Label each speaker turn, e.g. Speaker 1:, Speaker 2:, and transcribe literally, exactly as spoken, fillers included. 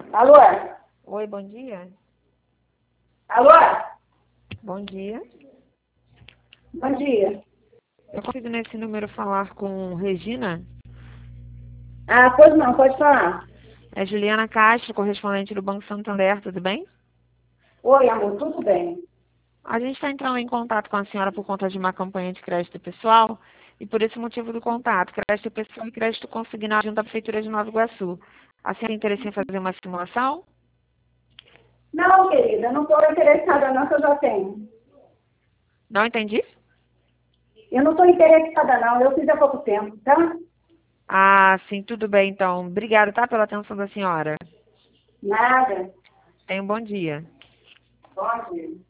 Speaker 1: Alô?
Speaker 2: Oi, bom dia.
Speaker 1: Alô?
Speaker 2: Bom dia.
Speaker 1: Bom dia.
Speaker 2: Eu consigo nesse número falar com Regina?
Speaker 1: Ah, pois não, pode falar.
Speaker 2: É Juliana Castro, correspondente do Banco Santander, tudo bem?
Speaker 1: Oi, amor, tudo bem?
Speaker 2: A gente está entrando em contato com a senhora por conta de uma campanha de crédito pessoal e por esse motivo do contato, crédito pessoal e crédito consignado junto à Prefeitura de Nova Iguaçu. A senhora tem interesse em fazer uma simulação?
Speaker 1: Não, querida, não estou interessada não, que eu já tenho.
Speaker 2: Não entendi?
Speaker 1: Eu não estou interessada não, eu fiz há pouco tempo, tá?
Speaker 2: Ah, sim, tudo bem então. Obrigada, tá, pela atenção da senhora.
Speaker 1: Nada.
Speaker 2: Tenha um bom dia.
Speaker 1: Bom dia.